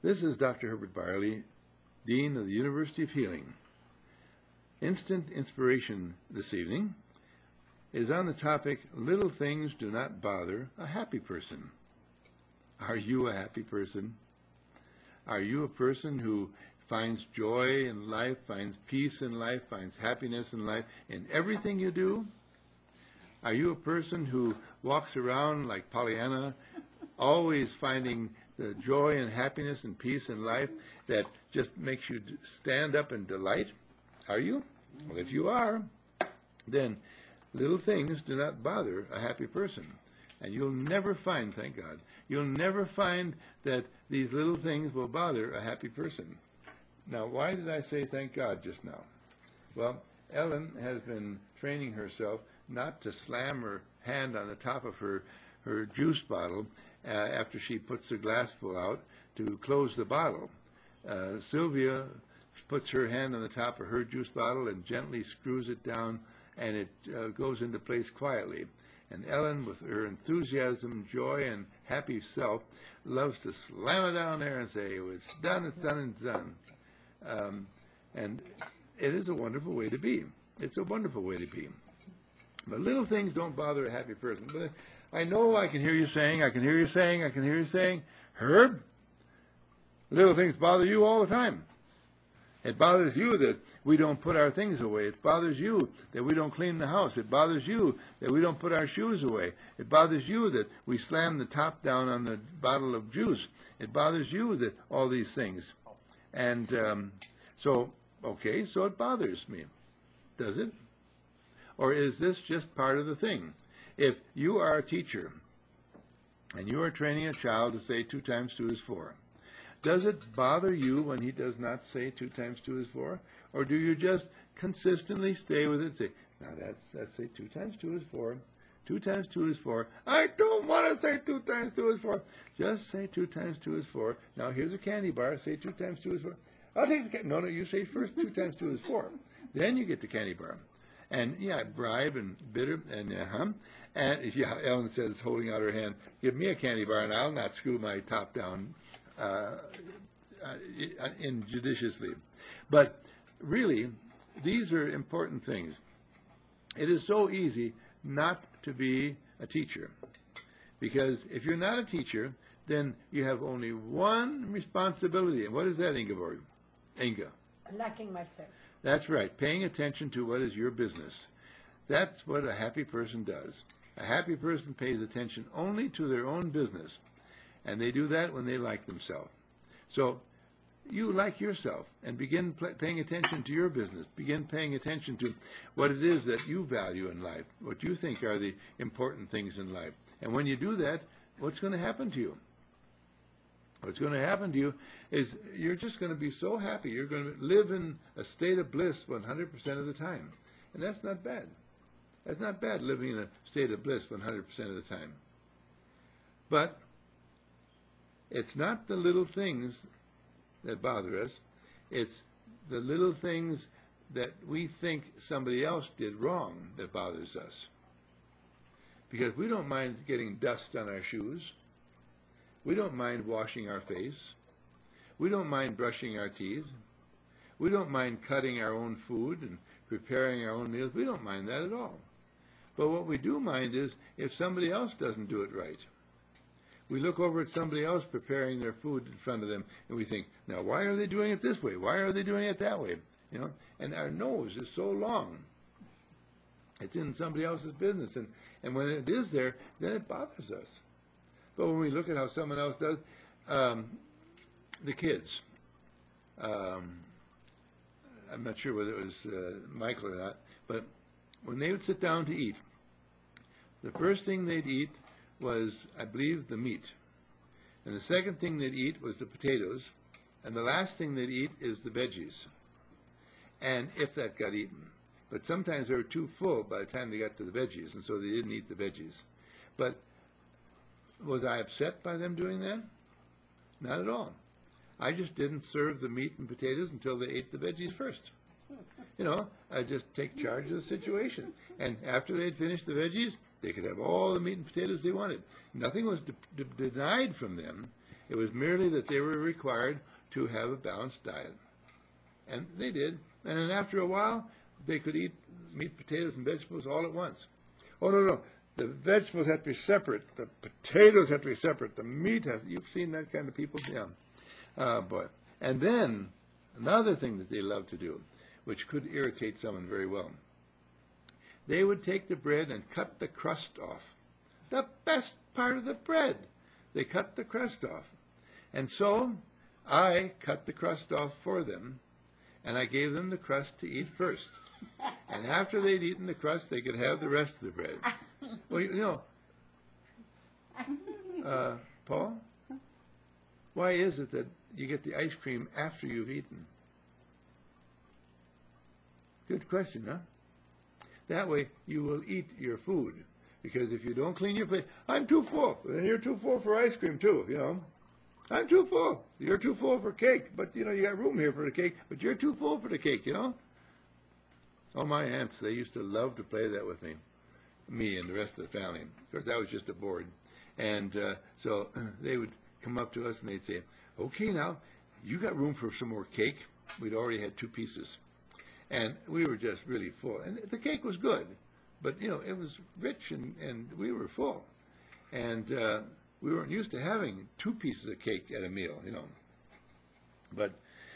This is Dr. Herbert Barley, Dean of the University of Healing. Instant inspiration this evening is on the topic, little things do not bother a happy person. Are you a happy person? Are you a person who finds joy in life, finds peace in life, finds happiness in life in everything you do? Are you a person who walks around like Pollyanna, always finding the joy and happiness and peace in life that just makes you stand up in delight? Are you? Well, if you are, then little things do not bother a happy person. And you'll never find, thank God, you'll never find that these little things will bother a happy person. Now, why did I say thank God just now? Well, Ellen has been training herself not to slam her hand on the top of her juice bottle after she puts the glassful out to close the bottle. Sylvia puts her hand on the top of her juice bottle and gently screws it down, and it goes into place quietly. And Ellen, with her enthusiasm, joy, and happy self, loves to slam it down there and say, oh, it's done, it's done, it's done. And it is a wonderful way to be. It's a wonderful way to be. But little things don't bother a happy person. But I know I can hear you saying, Herb, little things bother you all the time. It bothers you that we don't put our things away. It bothers you that we don't clean the house. It bothers you that we don't put our shoes away. It bothers you that we slam the top down on the bottle of juice. It bothers you that all these things. And so it bothers me. Does it? Or is this just part of the thing? If you are a teacher and you are training a child to say 2 times 2 is 4, does it bother you when he does not say 2 times 2 is 4? Or do you just consistently stay with it and say, now that's say 2 times 2 is 4. 2 times 2 is 4. I don't want to say 2 times 2 is 4. Just say 2 times 2 is 4. Now here's a candy bar. Say 2 times 2 is 4. I'll take the candy. No, you say first 2 times 2 is 4. Then you get the candy bar. And bribe and bitter and Ellen says, holding out her hand, give me a candy bar and I'll not screw my top down injudiciously. But really, these are important things. It is so easy not to be a teacher, because if you're not a teacher, then you have only one responsibility. And what is that, Ingeborg? Inga? Liking myself. That's right, paying attention to what is your business. That's what a happy person does. A happy person pays attention only to their own business, and they do that when they like themselves. So you like yourself, and begin paying attention to your business. Begin paying attention to what it is that you value in life, what you think are the important things in life. And when you do that, what's going to happen to you? What's going to happen to you is you're just going to be so happy. You're going to live in a state of bliss 100% of the time. And that's not bad. That's not bad, living in a state of bliss 100% of the time. But it's not the little things that bother us. It's the little things that we think somebody else did wrong that bothers us. Because we don't mind getting dust on our shoes. We don't mind washing our face. We don't mind brushing our teeth. We don't mind cutting our own food and preparing our own meals. We don't mind that at all. But what we do mind is if somebody else doesn't do it right. We look over at somebody else preparing their food in front of them, and we think, now why are they doing it this way? Why are they doing it that way? And our nose is so long. It's in somebody else's business. And when it is there, then it bothers us. But when we look at how someone else does, the kids, I'm not sure whether it was Michael or not, but when they would sit down to eat, the first thing they'd eat was, I believe, the meat. And the second thing they'd eat was the potatoes. And the last thing they'd eat is the veggies. And if that got eaten. But sometimes they were too full by the time they got to the veggies, and so they didn't eat the veggies. But was I upset by them doing that? Not at all. I just didn't serve the meat and potatoes until they ate the veggies first. I just take charge of the situation. And after they had finished the veggies, they could have all the meat and potatoes they wanted. Nothing was denied from them. It was merely that they were required to have a balanced diet. And they did. And then after a while, they could eat meat, potatoes, and vegetables all at once. Oh, no, no. The vegetables have to be separate. The potatoes have to be separate. The meat has, you've seen that kind of people? Yeah. Boy. And then, another thing that they love to do, which could irritate someone very well, they would take the bread and cut the crust off. The best part of the bread. They cut the crust off. And so, I cut the crust off for them, and I gave them the crust to eat first. And after they'd eaten the crust, they could have the rest of the bread. Well, you know, Paul, why is it that you get the ice cream after you've eaten? Good question, huh? That way you will eat your food. Because if you don't clean your plate, I'm too full. Then you're too full for ice cream too, you know. I'm too full. You're too full for cake. But, you know, you got room here for the cake, but you're too full for the cake, you know. Oh, my aunts, they used to love to play that with me and the rest of the family. Of course, I was just a board. And so they would come up to us and they'd say, okay, now, you got room for some more cake? We'd already had 2 pieces. And we were just really full. And the cake was good, but, you know, it was rich and we were full. And we weren't used to having 2 pieces of cake at a meal, you know. But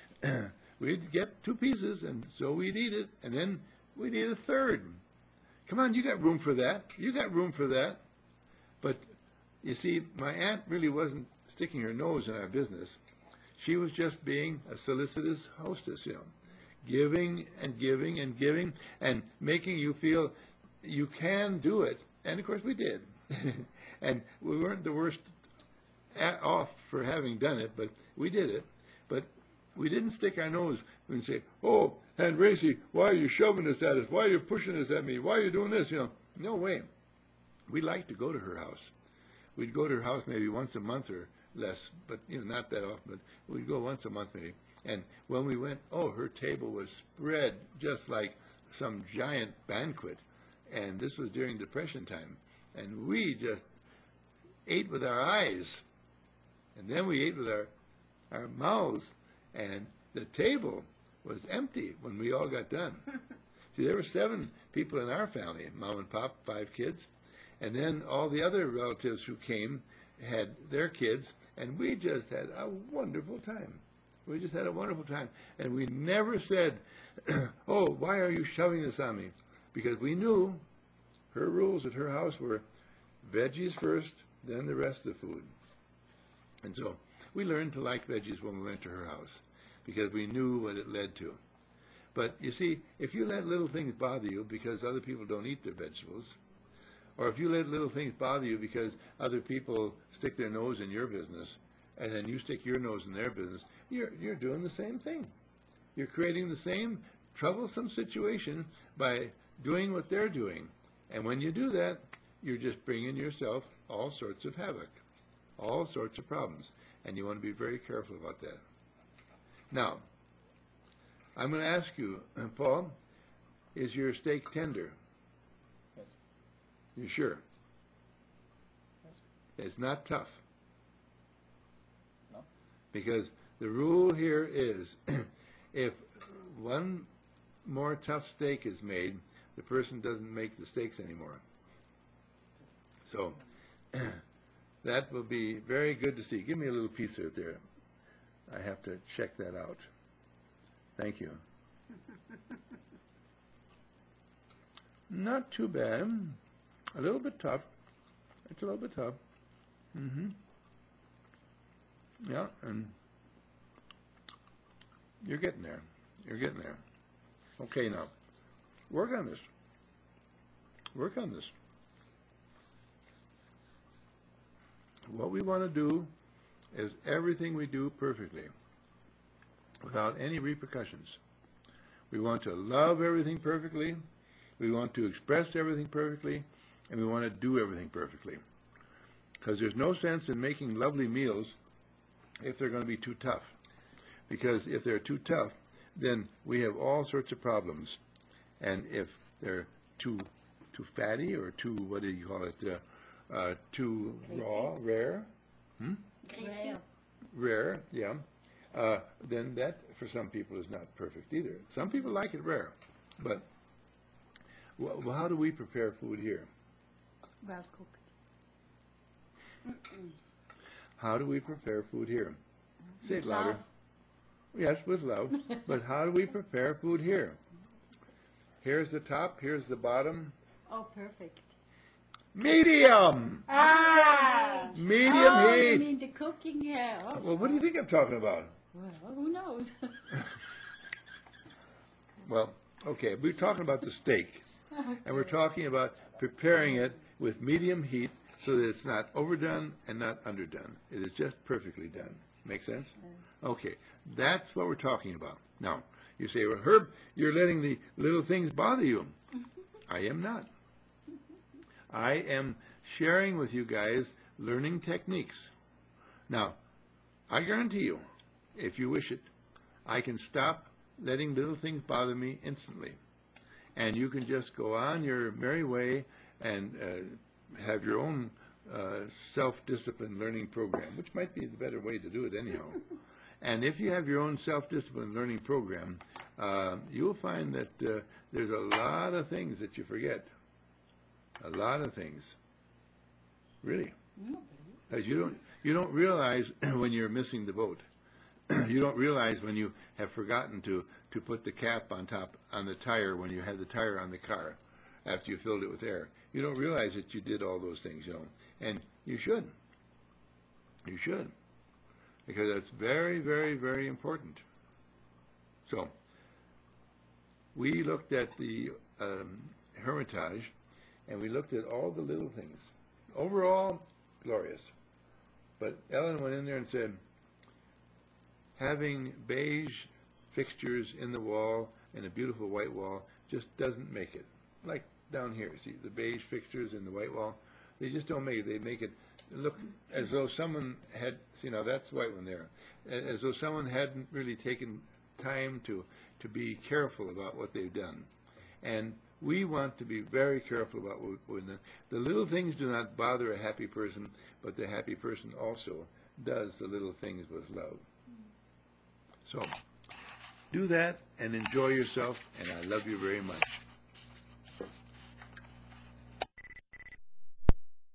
we'd get 2 pieces, and so we'd eat it, and then we'd eat a third. Come on, you got room for that. You got room for that. But, you see, my aunt really wasn't sticking her nose in our business. She was just being a solicitous hostess, you know, giving and giving and giving and making you feel you can do it. And, of course, we did. And we weren't the worst off for having done it, but we did it. But we didn't stick our nose and say, oh, Aunt Racy, why are you shoving this at us? Why are you pushing this at me? Why are you doing this? You know, no way. We liked to go to her house. We'd go to her house maybe once a month or less, but, you know, not that often, but we'd go once a month maybe. And when we went, oh, her table was spread just like some giant banquet. And this was during Depression time. And we just ate with our eyes. And then we ate with our mouths. And the table was empty when we all got done. See, there were 7 people in our family, Mom and Pop, 5 kids. And then all the other relatives who came had their kids. And we just had a wonderful time. We just had a wonderful time. And we never said, oh, why are you shoving this on me? Because we knew her rules at her house were veggies first, then the rest of the food. And so we learned to like veggies when we went to her house because we knew what it led to. But you see, if you let little things bother you because other people don't eat their vegetables, or if you let little things bother you because other people stick their nose in your business, and then you stick your nose in their business, you're doing the same thing. You're creating the same troublesome situation by doing what they're doing. And when you do that, you're just bringing yourself all sorts of havoc, all sorts of problems. And you want to be very careful about that. Now, I'm going to ask you, Paul, is your steak tender? Yes. You sure? Yes. It's not tough. No. Because the rule here is if one more tough steak is made, the person doesn't make the steaks anymore. So that will be very good to see. Give me a little piece right there. I have to check that out. Thank you. Not too bad. A little bit tough. It's a little bit tough. Yeah, and you're getting there. You're getting there. Okay, now, work on this. Work on this. What we want to do is everything we do perfectly, without any repercussions. We want to love everything perfectly, we want to express everything perfectly, and we want to do everything perfectly. Because there's no sense in making lovely meals if they're going to be too tough. Because if they're too tough, then we have all sorts of problems. And if they're too fatty or too, what do you call it, too raw, rare? Rare. rare, yeah, then that for some people is not perfect either. Some people like it rare, but well, how do we prepare food here? Well cooked. How do we prepare food here? Say it With louder. love. Yes, with love. But how do we prepare food here? Here's the top, here's the bottom. Oh, perfect. Medium! Ah! Medium Oh, you heat! mean the cooking? Yeah. Oh, Well, what do you think I'm talking about? well, who knows? Well, okay, we're talking about the steak. And we're talking about preparing it with medium heat so that it's not overdone and not underdone. It is just perfectly done. Make sense? Okay, that's what we're talking about. Now, you say, well, Herb, you're letting the little things bother you. I am not. I am sharing with you guys learning techniques. Now, I guarantee you, if you wish it, I can stop letting little things bother me instantly. And you can just go on your merry way and have your own self-discipline learning program, which might be the better way to do it anyhow. And if you have your own self-discipline learning program, you'll find that there's a lot of things that you forget. A lot of things. Really. Because you don't realize when you're missing the boat. You don't realize when you have forgotten to put the cap on top on the tire when you had the tire on the car after you filled it with air. You don't realize that you did all those things, and you should. You should, because that's very, very, very important. So we looked at the Hermitage, and we looked at all the little things. Overall, glorious. But Ellen went in there and said, having beige fixtures in the wall and a beautiful white wall just doesn't make it. Like down here, see the beige fixtures in the white wall? They just don't make it. They make it look as though someone had, see now that's white one there, as though someone hadn't really taken time to be careful about what they've done. And we want to be very careful about what we're doing. The little things do not bother a happy person, but the happy person also does the little things with love. So, do that and enjoy yourself, and I love you very much.